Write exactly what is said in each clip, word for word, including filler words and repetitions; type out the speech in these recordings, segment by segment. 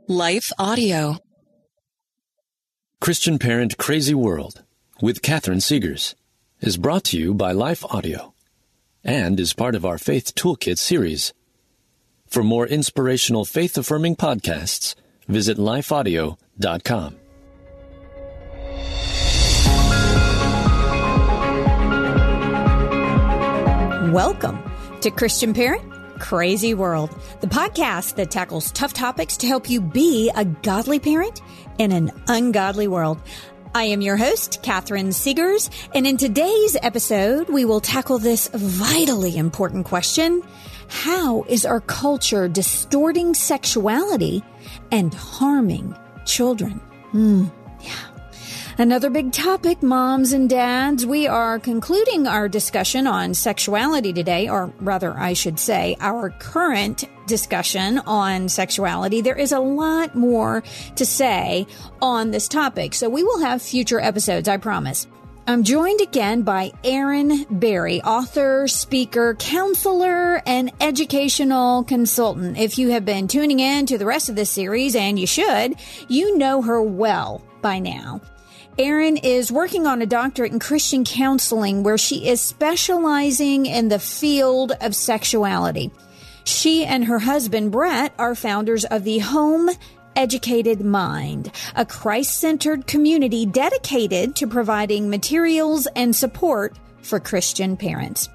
Life Audio. Christian Parent Crazy World with Catherine Segars is brought to you by Life Audio and is part of our Faith Toolkit series. For more inspirational faith-affirming podcasts, visit life audio dot com. Welcome to Christian Parent Crazy World, the podcast that tackles tough topics to help you be a godly parent in an ungodly world. I am your host, Catherine Segars, and in today's episode, we will tackle this vitally important question: how is our culture distorting sexuality and harming children? Hmm, yeah. Another big topic, moms and dads. We are concluding our discussion on sexuality today, or rather, I should say, our current discussion on sexuality. There is a lot more to say on this topic, so we will have future episodes, I promise. I'm joined again by Erin Berry, author, speaker, counselor, and educational consultant. If you have been tuning in to the rest of this series, and you should, you know her well by now. Erin is working on a doctorate in Christian counseling where she is specializing in the field of sexuality. She and her husband, Brett, are founders of the Home Educated Mind, a Christ-centered community dedicated to providing materials and support for Christian parents.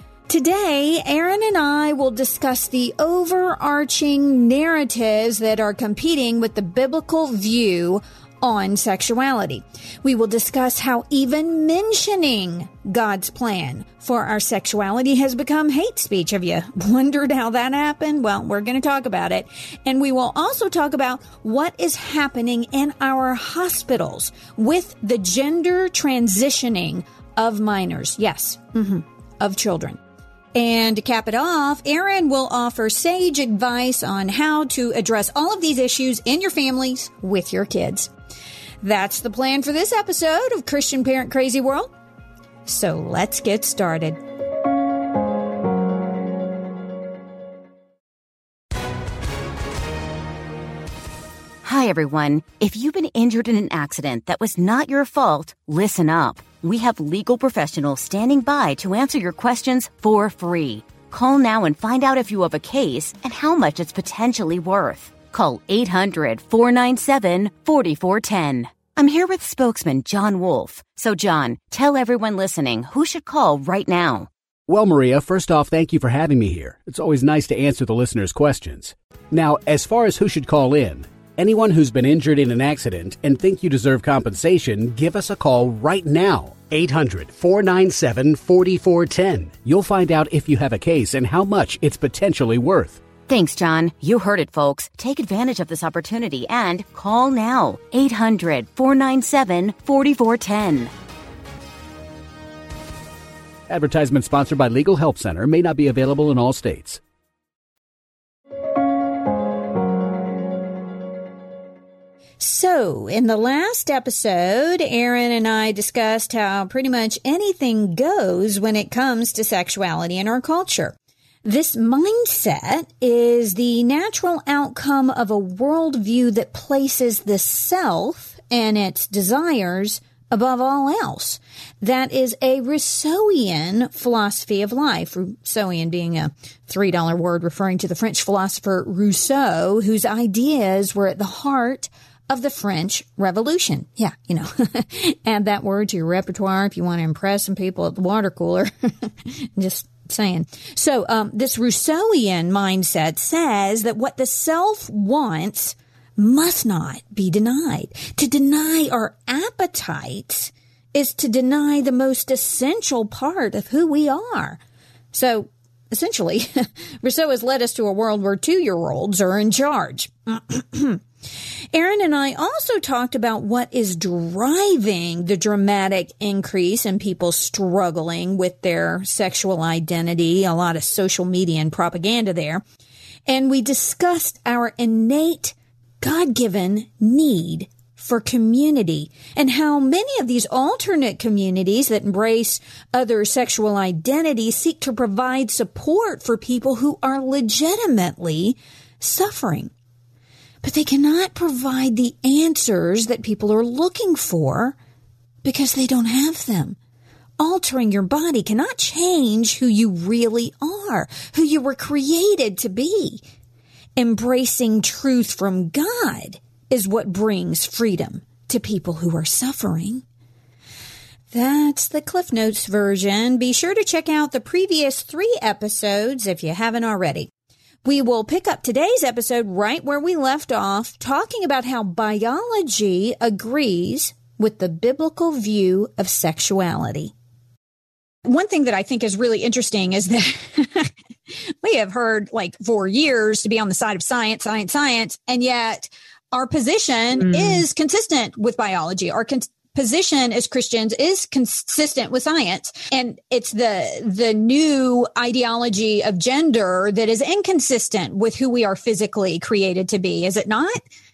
Today, Erin and I will discuss the overarching narratives that are competing with the biblical view on sexuality. We will discuss how even mentioning God's plan for our sexuality has become hate speech. Have you wondered how that happened? Well, we're going to talk about it. And we will also talk about what is happening in our hospitals with the gender transitioning of minors. Yes, mm-hmm, of children. And to cap it off, Erin will offer sage advice on how to address all of these issues in your families with your kids. That's the plan for this episode of Christian Parent Crazy World. So let's get started. Hi, everyone. If you've been injured in an accident that was not your fault, listen up. We have legal professionals standing by to answer your questions for free. Call now and find out if you have a case and how much it's potentially worth. Call eight hundred, four nine seven, four four one zero. I'm here with spokesman John Wolf. So, John, tell everyone listening who should call right now. Well, Maria, first off, thank you for having me here. It's always nice to answer the listeners' questions. Now, as far as who should call in, anyone who's been injured in an accident and think you deserve compensation, give us a call right now. eight hundred, four nine seven, four four one zero. You'll find out if you have a case and how much it's potentially worth. Thanks, John. You heard it, folks. Take advantage of this opportunity and call now. eight hundred, four nine seven, four four one zero. Advertisement sponsored by Legal Help Center. May not be available in all states. So, in the last episode, Erin and I discussed how pretty much anything goes when it comes to sexuality in our culture. This mindset is the natural outcome of a worldview that places the self and its desires above all else. That is a Rousseauian philosophy of life. Rousseauian being a three dollar word referring to the French philosopher Rousseau, whose ideas were at the heart of the French Revolution. Yeah, you know, add that word to your repertoire if you want to impress some people at the water cooler. Just saying. So um, this Rousseauian mindset says that what the self wants must not be denied. To deny our appetites is to deny the most essential part of who we are. So essentially, Rousseau has led us to a world where two-year-olds are in charge. Erin and I also talked about what is driving the dramatic increase in people struggling with their sexual identity, a lot of social media and propaganda there. And we discussed our innate God-given need for community and how many of these alternate communities that embrace other sexual identities seek to provide support for people who are legitimately suffering. but they cannot provide the answers that people are looking for because they don't have them. Altering your body cannot change who you really are, who you were created to be. Embracing truth from God is what brings freedom to people who are suffering. That's the Cliff Notes version. Be sure to check out the previous three episodes if you haven't already. We will pick up today's episode right where we left off, talking about how biology agrees with the biblical view of sexuality. One thing that I think is really interesting is that we have heard like for years to be on the side of science, science, science, and yet our position mm. is consistent with biology. Our con- position as Christians is consistent with science. And it's the the new ideology of gender that is inconsistent with who we are physically created to be, is it not?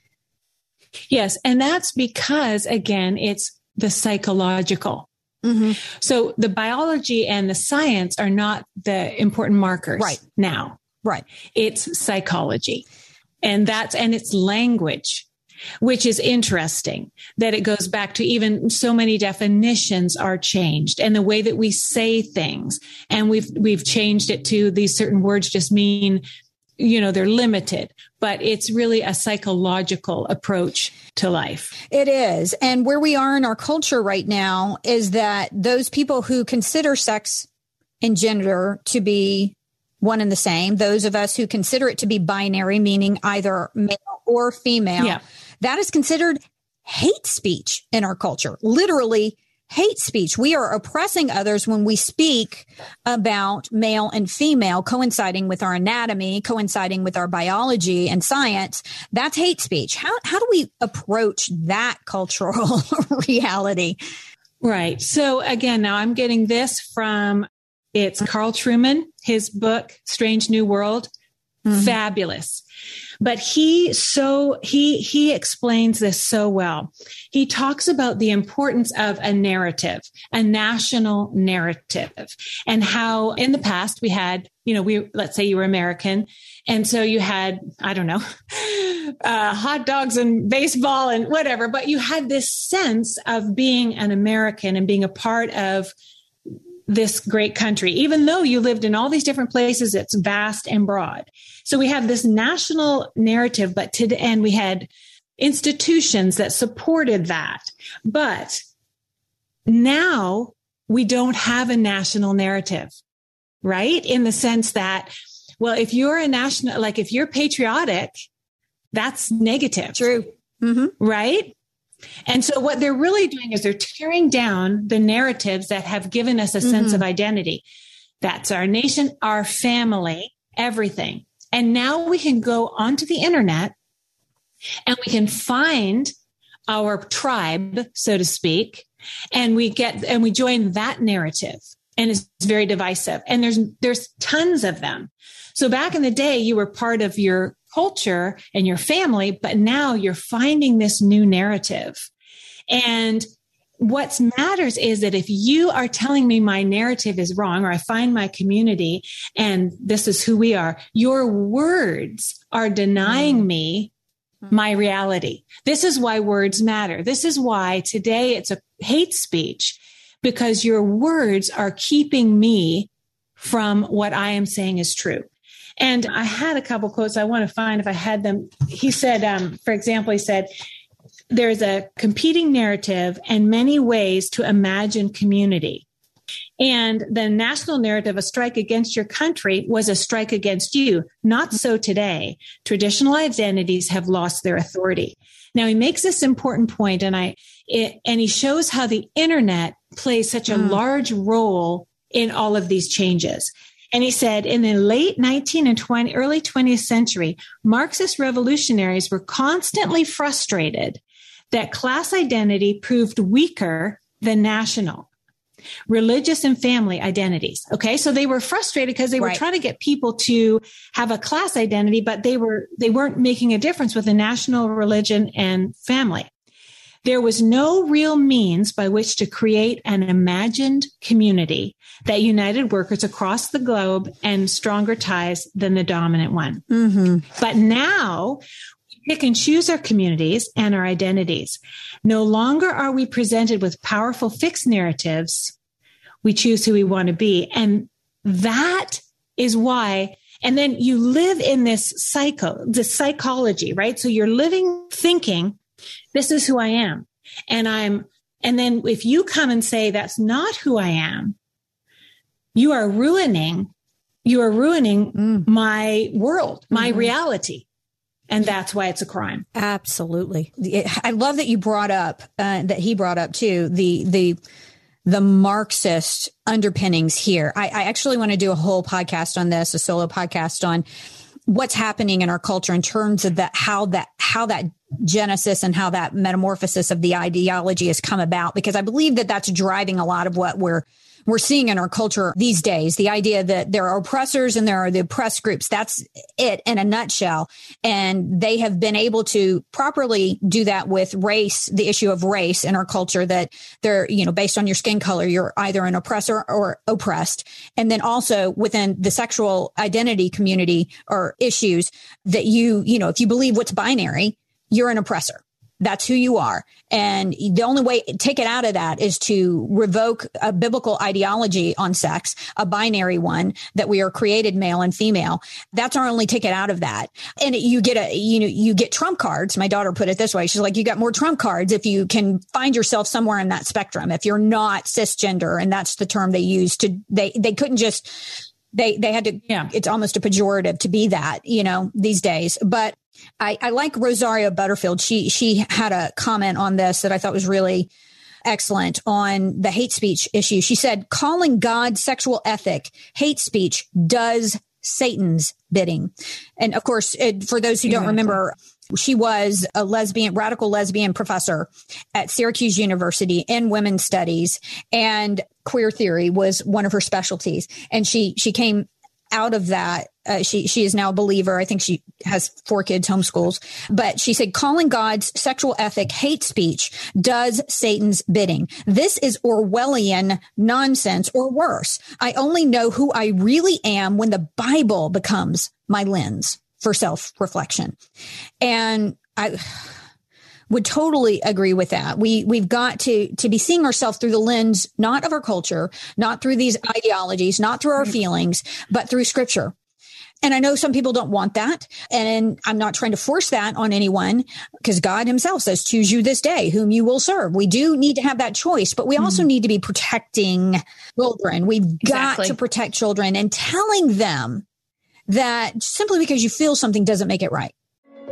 Yes. And that's because, again, it's the psychological. Mm-hmm. So the biology and the science are not the important markers right now. Right. It's psychology. And that's, and it's language, which is interesting that it goes back to even so many definitions are changed and the way that we say things. And we've, we've changed it to these certain words just mean, you know, they're limited, but it's really a psychological approach to life. It is. And where we are in our culture right now is that those people who consider sex and gender to be one and the same, those of us who consider it to be binary, meaning either male or female, yeah. that is considered hate speech in our culture, literally hate speech. We are oppressing others when we speak about male and female coinciding with our anatomy, coinciding with our biology and science. That's hate speech. How how do we approach that cultural reality? Right. So again, now I'm getting this from, it's Carl Trueman, his book, Strange New World. Mm-hmm. Fabulous. But he so he he explains this so well. He talks about the importance of a narrative, a national narrative, and how in the past we had, you know, we let's say you were American, and so you had, I don't know, uh, hot dogs and baseball and whatever, but you had this sense of being an American and being a part of this great country, even though you lived in all these different places, it's vast and broad. So we have this national narrative, but to the end, we had institutions that supported that. But now we don't have a national narrative, right? In the sense that, well, if you're a national, like if you're patriotic, that's negative. True. Mm-hmm. Right? And so what they're really doing is they're tearing down the narratives that have given us a mm-hmm. sense of identity. That's our nation, our family, everything. And now we can go onto the internet and we can find our tribe, so to speak, and we get, and we join that narrative, and it's very divisive. And there's, there's tons of them. So back in the day, you were part of your culture and your family, but now you're finding this new narrative. And what matters is that if you are telling me my narrative is wrong, or I find my community and this is who we are, your words are denying me my reality. This is why words matter. This is why today it's a hate speech, because your words are keeping me from what I am saying is true. And I had a couple quotes I want to find if I had them. He said, um, for example, he said, there's a competing narrative and many ways to imagine community. And the national narrative, a strike against your country, was a strike against you. Not so today. Traditional identities have lost their authority. Now, he makes this important point, and I it, and he shows how the internet plays such a mm. large role in all of these changes. And he said, in the late nineteenth and twentieth, early twentieth century, Marxist revolutionaries were constantly frustrated that class identity proved weaker than national, religious and family identities. Okay. So they were frustrated because they were right. trying to get people to have a class identity, but they were, they weren't making a difference with the national, religion, and family. There was no real means by which to create an imagined community that united workers across the globe and stronger ties than the dominant one. Mm-hmm. But now pick and choose our communities and our identities. No longer are we presented with powerful fixed narratives. We choose who we want to be. And that is why, and then you live in this psycho, this psychology, right? So you're living thinking, this is who I am. And I'm, and then if you come and say, that's not who I am, you are ruining, you are ruining mm. my world, my mm-hmm. reality. And that's why it's a crime. Absolutely. I love that you brought up, uh, that he brought up too, the, the, the Marxist underpinnings here. I, I actually want to do a whole podcast on this, a solo podcast on what's happening in our culture in terms of that, how that, how that genesis and how that metamorphosis of the ideology has come about, because I believe that that's driving a lot of what we're we're seeing in our culture these days. The idea that there are oppressors and there are the oppressed groups. That's it in a nutshell. And they have been able to properly do that with race, the issue of race in our culture, that they're, you know, based on your skin color, you're either an oppressor or oppressed. And then also within the sexual identity community or issues that you, you know, if you believe what's binary, you're an oppressor. That's who you are. And the only way to take it out of that is to revoke a biblical ideology on sex, a binary one, that we are created male and female. That's our only ticket out of that. And you get a, you know, you get trump cards. My daughter put it this way. She's like, you got more trump cards if you can find yourself somewhere in that spectrum. If you're not cisgender, and that's the term they use to, they, they couldn't just, they, they had to, yeah, it's almost a pejorative to be that, you know, these days. But I, I like Rosaria Butterfield. She she had a comment on this that I thought was really excellent on the hate speech issue. She said, calling God's sexual ethic hate speech does Satan's bidding. And of course, it, for those who don't remember, she was a lesbian, radical lesbian professor at Syracuse University in women's studies, and queer theory was one of her specialties. And she she came out of that. Uh, she she is now a believer. I think she has four kids, homeschools. But she said, calling God's sexual ethic hate speech does Satan's bidding. This is Orwellian nonsense, or worse. I only know who I really am when the Bible becomes my lens for self-reflection. And I would totally agree with that. We, we've got to, to be seeing ourselves through the lens, not of our culture, not through these ideologies, not through our feelings, but through scripture. And I know some people don't want that. And I'm not trying to force that on anyone, because God himself says, choose you this day whom you will serve. We do need to have that choice, but we also mm. need to be protecting children. We've exactly. got to protect children and telling them that simply because you feel something doesn't make it right.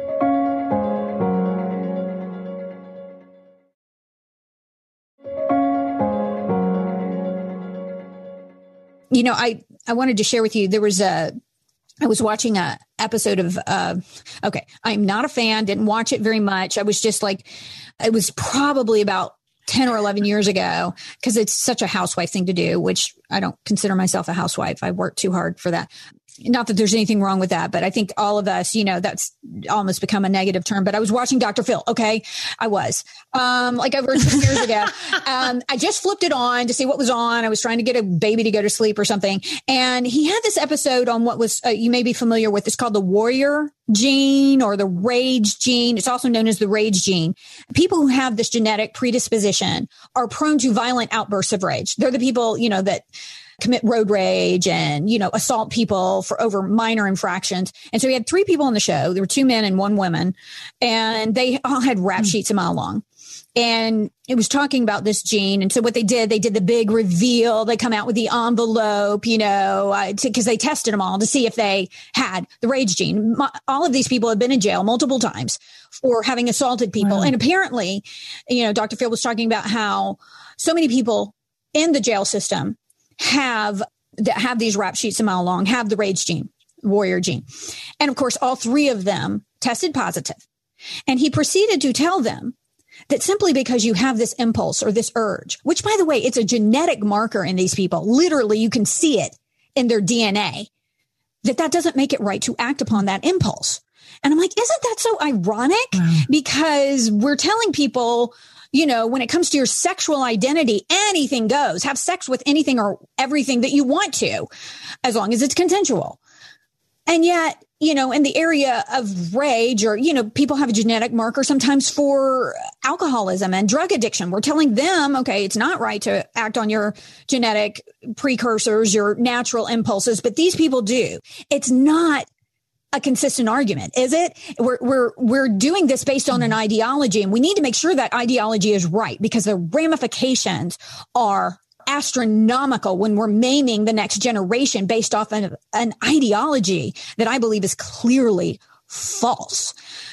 You know, I, I wanted to share with you, there was a, I was watching a episode of, uh, okay, I'm not a fan, didn't watch it very much. I was just like, it was probably about ten or eleven years ago, because it's such a housewife thing to do, which I don't consider myself a housewife. I work too hard for that. Not that there's anything wrong with that, but I think all of us, you know, that's almost become a negative term. But I was watching Doctor Phil. Okay. I was, um, like over two years ago. Um, I just flipped it on to see what was on. I was trying to get a baby to go to sleep or something. And he had this episode on what was, uh, you may be familiar with. It's called the warrior gene or the rage gene. It's also known as the rage gene. People who have this genetic predisposition are prone to violent outbursts of rage. They're the people, you know, that commit road rage and, you know, assault people for over minor infractions. And so we had three people on the show. There were two men and one woman, and they all had rap sheets a mile long. And it was talking about this gene. And so what they did, they did the big reveal. They come out with the envelope, you know, uh, because they tested them all to see if they had the rage gene. All of these people have been in jail multiple times for having assaulted people. Wow. And apparently, you know, Doctor Phil was talking about how so many people in the jail system have that have these rap sheets a mile long, have the rage gene, warrior gene. And of course, all three of them tested positive. And he proceeded to tell them that simply because you have this impulse or this urge, which, by the way, it's a genetic marker in these people. Literally, you can see it in their D N A, that that doesn't make it right to act upon that impulse. And I'm like, isn't that so ironic? Wow. Because we're telling people, you know, when it comes to your sexual identity, anything goes. Have sex with anything or everything that you want to, as long as it's consensual. And yet, you know, in the area of rage, or, you know, people have a genetic marker sometimes for alcoholism and drug addiction. We're telling them, okay, it's not right to act on your genetic precursors, your natural impulses, but these people do. It's not a consistent argument, is it? We're, we're, we're doing this based on an ideology, and we need to make sure that ideology is right, because the ramifications are astronomical when we're maiming the next generation based off an, an ideology that I believe is clearly false.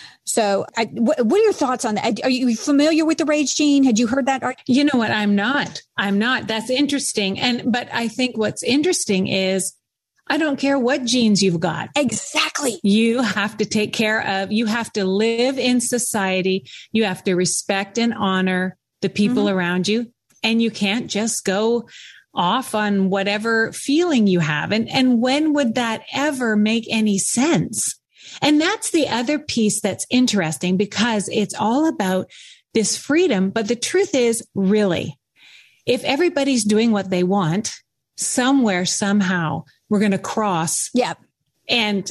So I, what, what are your thoughts on that? Are you familiar with the rage gene? Had you heard that? You know what? I'm not. I'm not. That's interesting. And, but I think what's interesting is, I don't care what genes you've got. Exactly. You have to take care of, you have to live in society. You have to respect and honor the people mm-hmm. around you. And you can't just go off on whatever feeling you have. And, and when would that ever make any sense? And that's the other piece that's interesting, because it's all about this freedom. But the truth is, really, if everybody's doing what they want, somewhere, somehow, we're going to cross. Yeah. And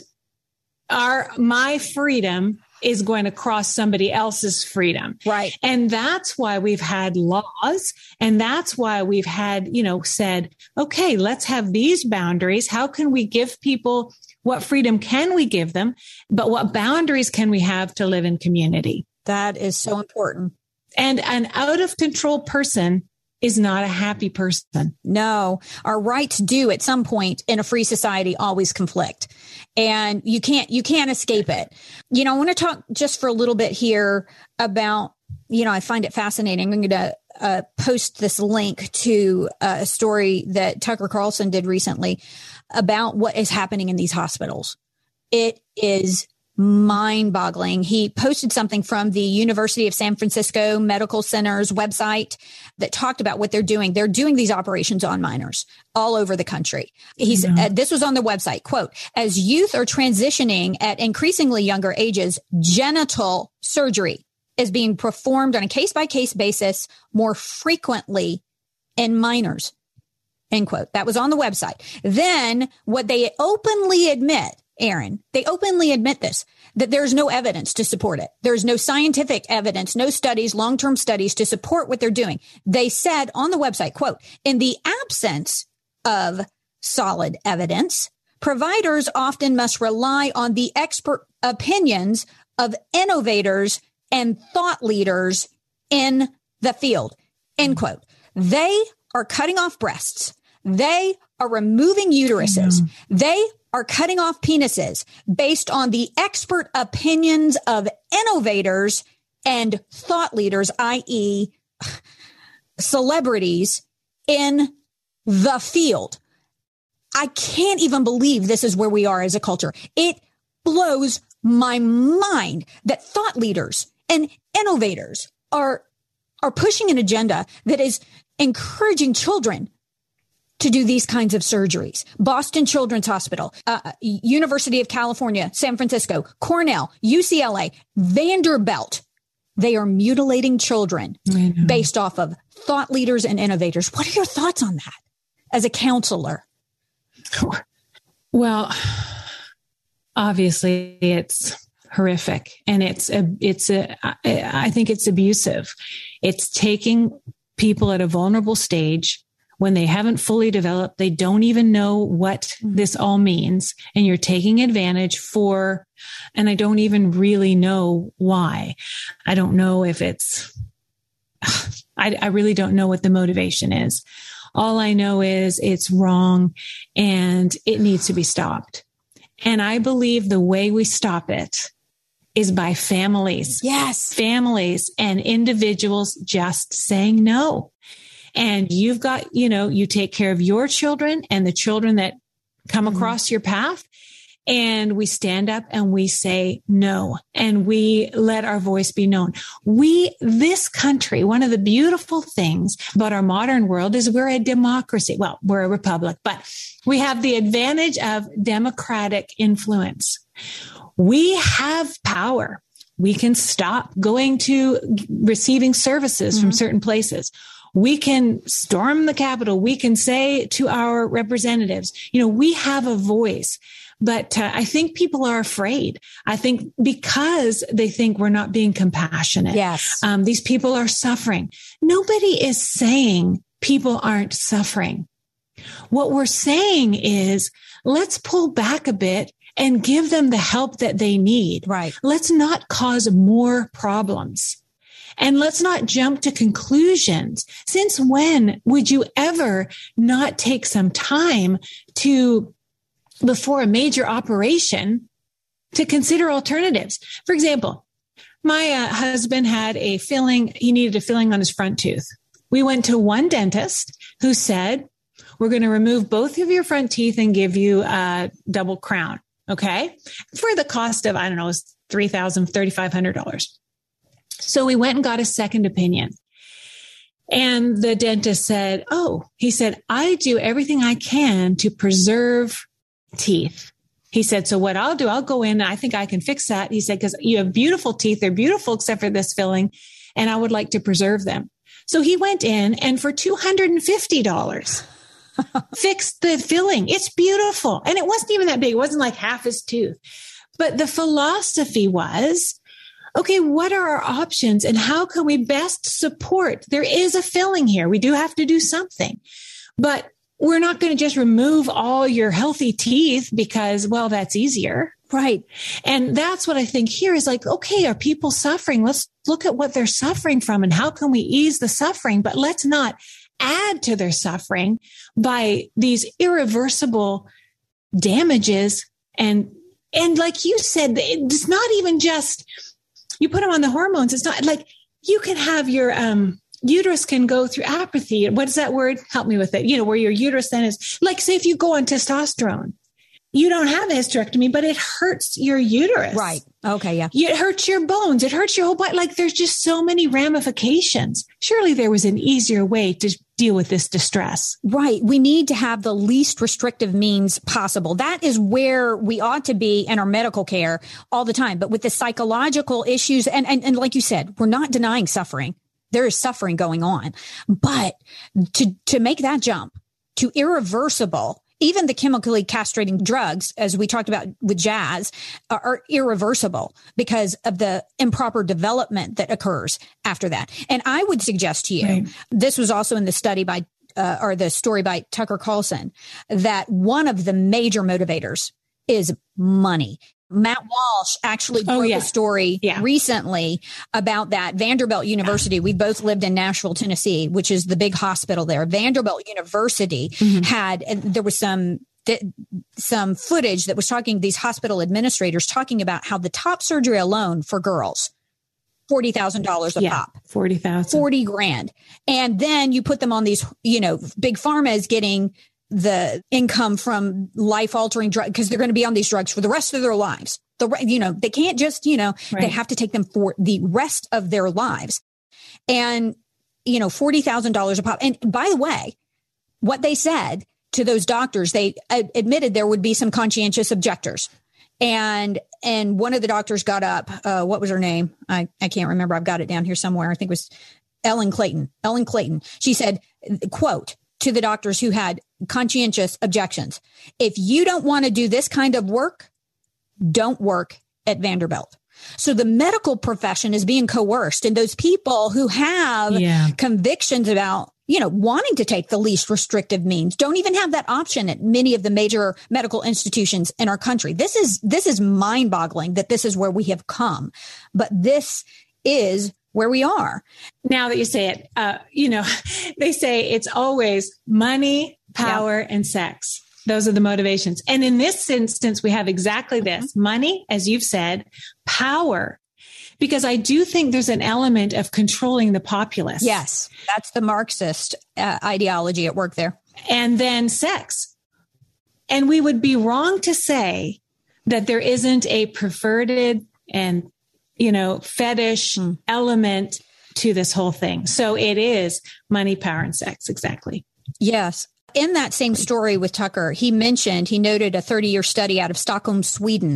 our, my freedom is going to cross somebody else's freedom. Right. And that's why we've had laws. And that's why we've had, you know, said, okay, let's have these boundaries. How can we give people, what freedom can we give them? But what boundaries can we have to live in community? That is so important. And an out of control person is not a happy person. No, our rights do at some point in a free society always conflict, and you can't, you can't escape it. You know, I want to talk just for a little bit here about, you know, I find it fascinating. I'm going to uh, post this link to uh, a story that Tucker Carlson did recently about what is happening in these hospitals. It is mind-boggling. He posted something from the University of San Francisco Medical Center's website that talked about what they're doing. They're doing these operations on minors all over the country. He's yeah. uh, this was on the website. Quote, as youth are transitioning at increasingly younger ages, genital surgery is being performed on a case-by-case basis more frequently in minors. End quote. That was on the website. Then what they openly admit, Aaron, they openly admit this, that there's no evidence to support it. There's no scientific evidence, no studies, long-term studies to support what they're doing. They said on the website, quote, in the absence of solid evidence, providers often must rely on the expert opinions of innovators and thought leaders in the field, end quote. They are cutting off breasts. They are removing uteruses. They are cutting off penises based on the expert opinions of innovators and thought leaders, that is celebrities in the field. I can't even believe this is where we are as a culture. It blows my mind that thought leaders and innovators are, are pushing an agenda that is encouraging children to do these kinds of surgeries. Boston Children's Hospital, uh, University of California, San Francisco, Cornell, U C L A, Vanderbilt. They are mutilating children based off of thought leaders and innovators. What are your thoughts on that as a counselor? Well, obviously it's horrific, and it's a, it's a, I think it's abusive. It's taking people at a vulnerable stage when they haven't fully developed, they don't even know what this all means. And you're taking advantage for, and I don't even really know why. I don't know if it's, I, I really don't know what the motivation is. All I know is it's wrong and it needs to be stopped. And I believe the way we stop it is by families. Yes. Families and individuals just saying no. And you've got, you know, you take care of your children and the children that come mm-hmm. across your path. And we stand up and we say no. And we let our voice be known. We, this country, one of the beautiful things about our modern world is we're a democracy. Well, we're a republic, but we have the advantage of democratic influence. We have power. We can stop going to receiving services mm-hmm. from certain places. We can storm the Capitol. We can say to our representatives, you know, we have a voice, But uh, I think people are afraid. I think because they think we're not being compassionate. Yes. Um, these people are suffering. Nobody is saying people aren't suffering. What we're saying is, let's pull back a bit and give them the help that they need. Right. Let's not cause more problems. And let's not jump to conclusions. Since when would you ever not take some time to, before a major operation, to consider alternatives? For example, my uh, husband had a filling. He needed a filling on his front tooth. We went to one dentist who said, we're going to remove both of your front teeth and give you a double crown. Okay. For the cost of, I don't know, it was three thousand dollars, three thousand five hundred dollars. So we went and got a second opinion. And the dentist said, oh, he said, I do everything I can to preserve teeth. He said, so what I'll do, I'll go in and I think I can fix that. He said, because you have beautiful teeth. They're beautiful except for this filling. And I would like to preserve them. So he went in and for two hundred fifty dollars fixed the filling. It's beautiful. And it wasn't even that big. It wasn't like half his tooth. But the philosophy was, okay, what are our options and how can we best support? There is a filling here. We do have to do something, but we're not going to just remove all your healthy teeth because, well, that's easier. Right. And that's what I think here is like, okay, are people suffering? Let's look at what they're suffering from and how can we ease the suffering, but let's not add to their suffering by these irreversible damages. And, and like you said, it's not even just, you put them on the hormones. It's not like you can have your, um, uterus can go through apathy. What is that word? Help me with it. You know, where your uterus then is like, say if you go on testosterone, you don't have a hysterectomy, but it hurts your uterus. Right. Okay. Yeah. It hurts your bones. It hurts your whole body. Like there's just so many ramifications. Surely there was an easier way to deal with this distress. Right. We need to have the least restrictive means possible. That is where we ought to be in our medical care all the time. But with the psychological issues, and, and, and like you said, we're not denying suffering. There is suffering going on. But to, to make that jump to irreversible, even the chemically castrating drugs, as we talked about with Jazz, are, are irreversible because of the improper development that occurs after that. And I would suggest to you, right. This was also in the study by, uh, or the story by Tucker Carlson, that one of the major motivators is money. Matt Walsh actually broke oh, yeah. a story yeah. recently about that. Vanderbilt University, we both lived in Nashville, Tennessee, which is the big hospital there. Vanderbilt University mm-hmm. had, there was some, some footage that was talking, these hospital administrators talking about how the top surgery alone for girls, forty thousand dollars a yeah, pop. forty thousand. forty grand. And then you put them on these, you know, big pharma is getting the income from life altering drugs because they're going to be on these drugs for the rest of their lives. The, you know, they can't just, you know, right. they have to take them for the rest of their lives. And, you know, forty thousand dollars a pop. And by the way, what they said to those doctors, they ad- admitted there would be some conscientious objectors. And, and one of the doctors got up, uh, what was her name? I, I can't remember. I've got it down here somewhere. I think it was Ellen Clayton, Ellen Clayton. She said, quote, to the doctors who had conscientious objections, if you don't want to do this kind of work, don't work at Vanderbilt. So the medical profession is being coerced, and those people who have yeah. convictions about, you know, wanting to take the least restrictive means don't even have that option at many of the major medical institutions in our country. This is, this is mind boggling that this is where we have come, but this is where we are. Now that you say it, uh, you know, they say it's always money, power, yeah. and sex. Those are the motivations. And in this instance, we have exactly this: mm-hmm. money, as you've said, power, because I do think there's an element of controlling the populace. Yes. That's the Marxist uh, ideology at work there. And then sex. And we would be wrong to say that there isn't a perverted and you know, fetish mm. element to this whole thing. So it is money, power, and sex. Exactly. Yes. In that same story with Tucker, he mentioned, he noted a thirty year study out of Stockholm, Sweden,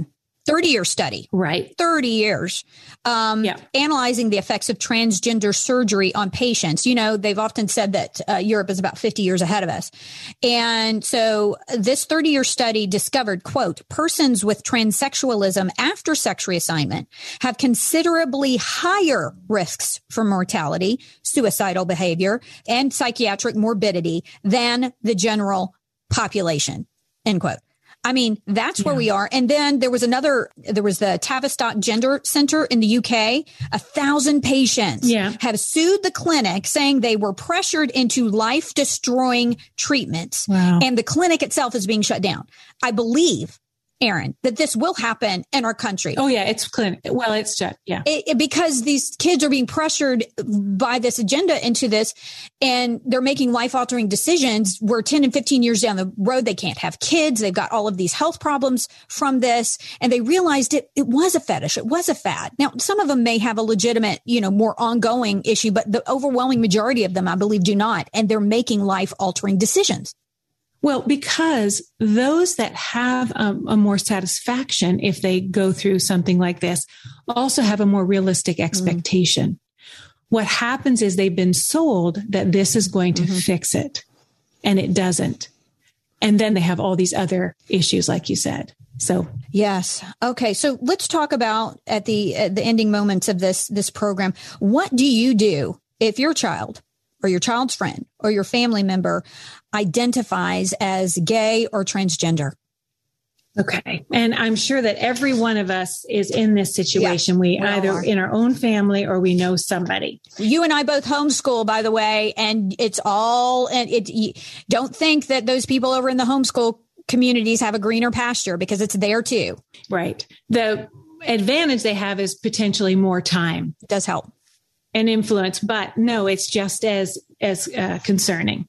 thirty year study. Right. thirty years. Um, yeah. Analyzing the effects of transgender surgery on patients. You know, they've often said that uh, Europe is about fifty years ahead of us. And so this thirty year study discovered, quote, persons with transsexualism after sex reassignment have considerably higher risks for mortality, suicidal behavior, and psychiatric morbidity than the general population, end quote. I mean, that's where yeah. we are. And then there was another, there was the Tavistock Gender Center in the U K. A thousand patients yeah. have sued the clinic saying they were pressured into life destroying treatments. Wow. And the clinic itself is being shut down. I believe, Aaron, that this will happen in our country. Oh, yeah. It's clinic. Well, it's shut. Yeah. It, it, because these kids are being pressured by this agenda into this, and they're making life altering decisions where ten and fifteen years down the road, they can't have kids. They've got all of these health problems from this. And they realized it, it was a fetish. It was a fad. Now, some of them may have a legitimate, you know, more ongoing issue, but the overwhelming majority of them, I believe, do not. And they're making life altering decisions. Well, because those that have a, a more satisfaction if they go through something like this also have a more realistic expectation. Mm. What happens is they've been sold that this is going to mm-hmm. fix it, and it doesn't. And then they have all these other issues, like you said. So, yes. Okay. So let's talk about at the at the ending moments of this this program. What do you do if your child or your child's friend or your family member identifies as gay or transgender? Okay. And I'm sure that every one of us is in this situation. Yeah, we, we either in our own family or we know somebody. You and I both homeschool, by the way, and it's all, and it, you don't think that those people over in the homeschool communities have a greener pasture, because it's there too. Right. The advantage they have is potentially more time. It does help. And influence, but no, it's just as, as uh, concerning.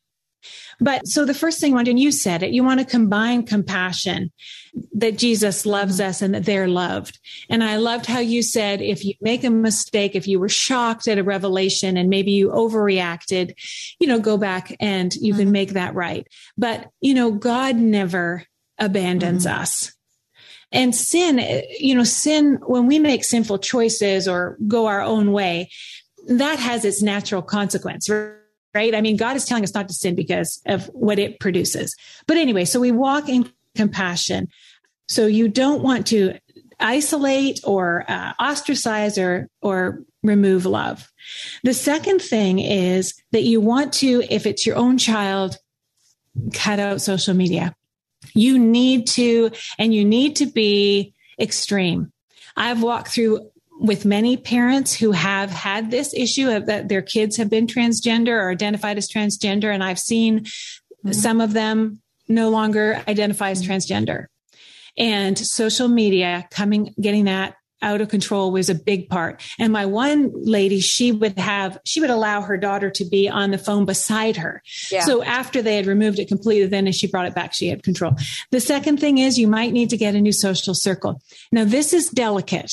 But so the first thing you want to do, and you said it, you want to combine compassion that Jesus loves us and that they're loved. And I loved how you said, if you make a mistake, if you were shocked at a revelation and maybe you overreacted, you know, go back and you mm-hmm. can make that right. But, you know, God never abandons mm-hmm. us. And sin, you know, sin, when we make sinful choices or go our own way, that has its natural consequence, right? I mean, God is telling us not to sin because of what it produces. But anyway, so we walk in compassion. So you don't want to isolate or uh, ostracize or, or remove love. The second thing is that you want to, if it's your own child, cut out social media. You need to, and you need to be extreme. I've walked through with many parents who have had this issue of that their kids have been transgender or identified as transgender. And I've seen mm-hmm. some of them no longer identify as transgender. And social media coming, getting that out of control was a big part. And my one lady, she would have, she would allow her daughter to be on the phone beside her. Yeah. So after they had removed it completely, then as she brought it back, she had control. The second thing is you might need to get a new social circle. Now, this is delicate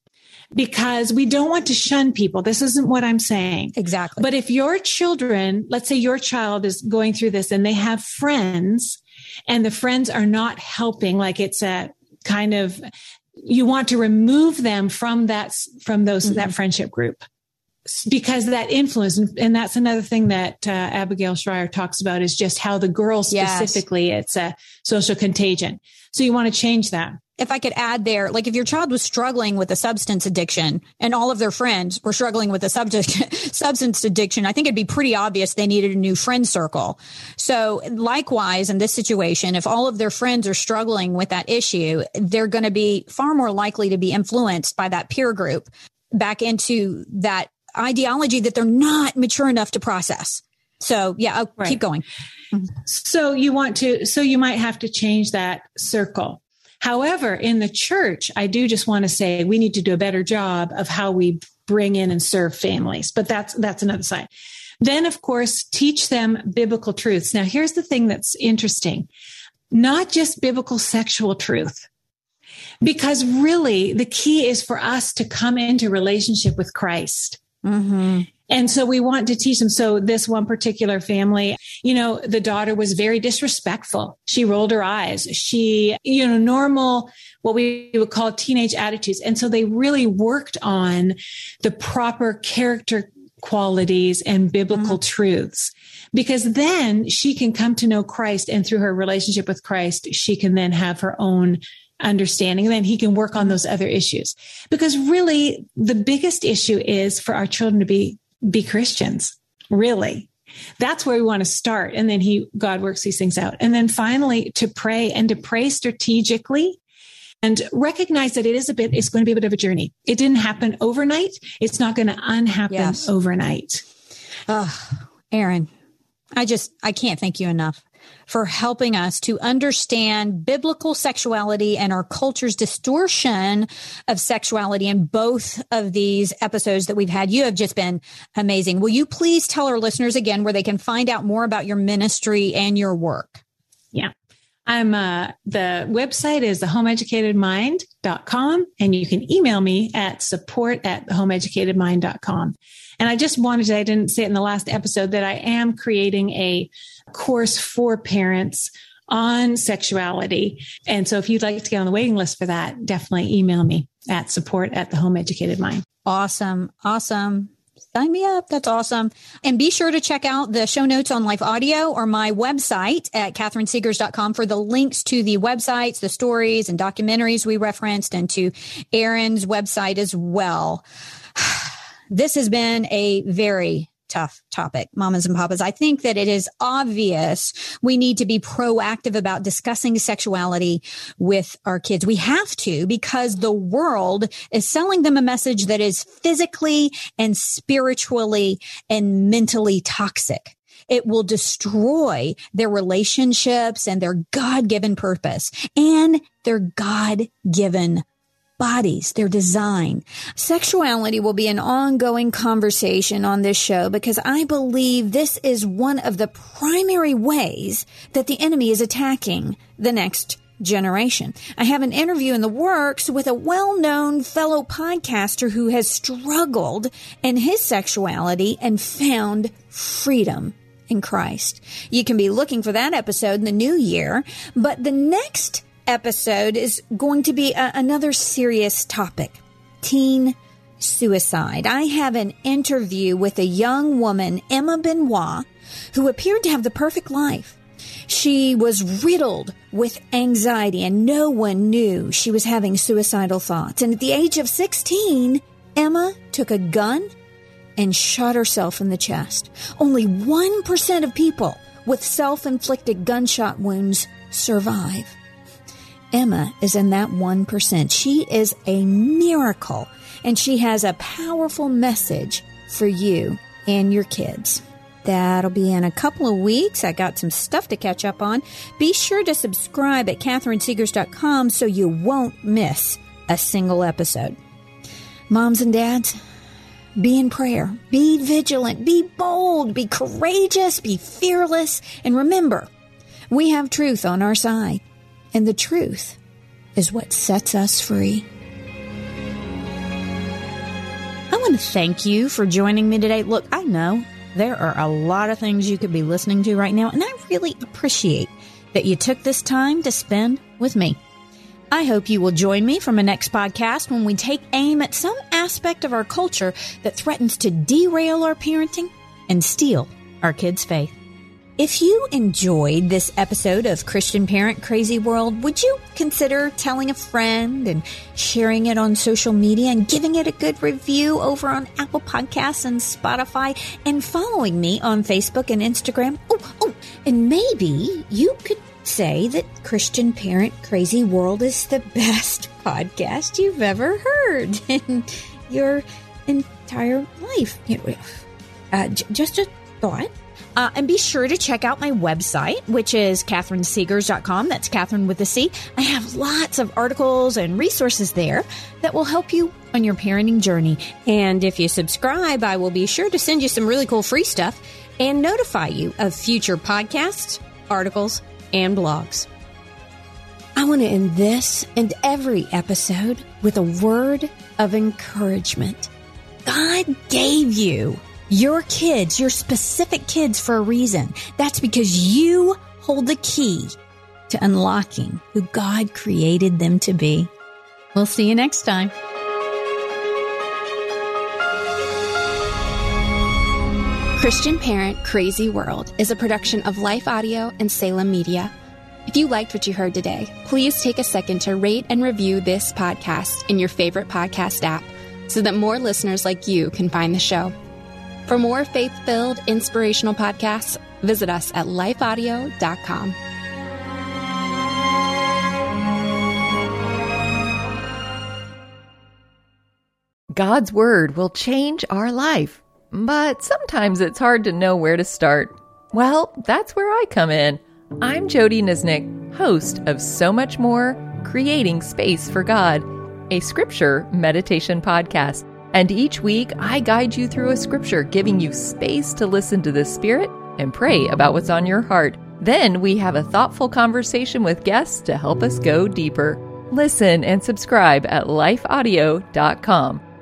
because we don't want to shun people. This isn't what I'm saying. Exactly. But if your children, let's say your child is going through this and they have friends and the friends are not helping, like it's a kind of, you want to remove them from that, from those, mm-hmm. that friendship group, because that influence. And that's another thing that uh, Abigail Shrier talks about is just how the girls specifically, yes. it's a social contagion. So you want to change that. If I could add there, like if your child was struggling with a substance addiction and all of their friends were struggling with a subject, substance addiction, I think it'd be pretty obvious they needed a new friend circle. So likewise, in this situation, if all of their friends are struggling with that issue, they're going to be far more likely to be influenced by that peer group back into that ideology that they're not mature enough to process. So yeah, I'll right. keep going. Mm-hmm. So you want to, so you might have to change that circle. However, in the church, I do just want to say we need to do a better job of how we bring in and serve families. But that's that's another side. Then, of course, teach them biblical truths. Now, here's the thing that's interesting. Not just biblical sexual truth. Because really, the key is for us to come into relationship with Christ. Mm-hmm. And so we want to teach them. So this one particular family, you know, the daughter was very disrespectful. She rolled her eyes. She, you know, normal, what we would call teenage attitudes. And so they really worked on the proper character qualities and biblical mm-hmm. truths, because then she can come to know Christ, and through her relationship with Christ, she can then have her own understanding. And then he can work on those other issues, because really the biggest issue is for our children to be, be Christians. Really. That's where we want to start. And then he, God works these things out. And then finally to pray, and to pray strategically, and recognize that it is a bit, it's going to be a bit of a journey. It didn't happen overnight. It's not going to unhappen yes. overnight. Oh, Erin, I just, I can't thank you enough for helping us to understand biblical sexuality and our culture's distortion of sexuality in both of these episodes that we've had. You have just been amazing. Will you please tell our listeners again where they can find out more about your ministry and your work? Yeah. I'm, uh, the website is the home educated mind dot com, and you can email me at support at the home educated mind dot com. And I just wanted to, I didn't say it in the last episode, that I am creating a course for parents on sexuality. And so if you'd like to get on the waiting list for that, definitely email me at support at the home educated mind. Awesome. Awesome. Sign me up. That's awesome. And be sure to check out the show notes on Life Audio or my website at catherine segars dot com for the links to the websites, the stories and documentaries we referenced, and to Erin's website as well. This has been a very tough topic, mamas and papas. I think that it is obvious we need to be proactive about discussing sexuality with our kids. We have to, because the world is selling them a message that is physically and spiritually and mentally toxic. It will destroy their relationships and their God-given purpose and their God-given bodies, their design. Sexuality will be an ongoing conversation on this show, because I believe this is one of the primary ways that the enemy is attacking the next generation. I have an interview in the works with a well-known fellow podcaster who has struggled in his sexuality and found freedom in Christ. You can be looking for that episode in the new year, but the next episode is going to be a, another serious topic: teen suicide. I have an interview with a young woman, Emma Benoit, who appeared to have the perfect life. She was riddled with anxiety, and no one knew she was having suicidal thoughts. And at the age of sixteen, Emma took a gun and shot herself in the chest. Only one percent of people with self-inflicted gunshot wounds survive. Emma is in that one percent. She is a miracle, and she has a powerful message for you and your kids. That'll be in a couple of weeks. I got some stuff to catch up on. Be sure to subscribe at catherine segars dot com so you won't miss a single episode. Moms and dads, be in prayer. Be vigilant. Be bold. Be courageous. Be fearless. And remember, we have truth on our side. And the truth is what sets us free. I want to thank you for joining me today. Look, I know there are a lot of things you could be listening to right now, and I really appreciate that you took this time to spend with me. I hope you will join me from a next podcast when we take aim at some aspect of our culture that threatens to derail our parenting and steal our kids' faith. If you enjoyed this episode of Christian Parent Crazy World, would you consider telling a friend and sharing it on social media and giving it a good review over on Apple Podcasts and Spotify, and following me on Facebook and Instagram? Oh, oh, and maybe you could say that Christian Parent Crazy World is the best podcast you've ever heard in your entire life. Uh, j- just a thought. Uh, and be sure to check out my website, which is catherine segars dot com. That's Catherine with a C. I have lots of articles and resources there that will help you on your parenting journey. And if you subscribe, I will be sure to send you some really cool free stuff and notify you of future podcasts, articles, and blogs. I want to end this and every episode with a word of encouragement. God gave you Your kids, your specific kids for a reason. That's because you hold the key to unlocking who God created them to be. We'll see you next time. Christian Parent Crazy World is a production of Life Audio and Salem Media. If you liked what you heard today, please take a second to rate and review this podcast in your favorite podcast app so that more listeners like you can find the show. For more faith-filled, inspirational podcasts, visit us at life audio dot com. God's Word will change our life, but sometimes it's hard to know where to start. Well, that's where I come in. I'm Jody Nisnik, host of So Much More, Creating Space for God, a scripture meditation podcast. And each week, I guide you through a scripture, giving you space to listen to the Spirit and pray about what's on your heart. Then we have a thoughtful conversation with guests to help us go deeper. Listen and subscribe at life audio dot com.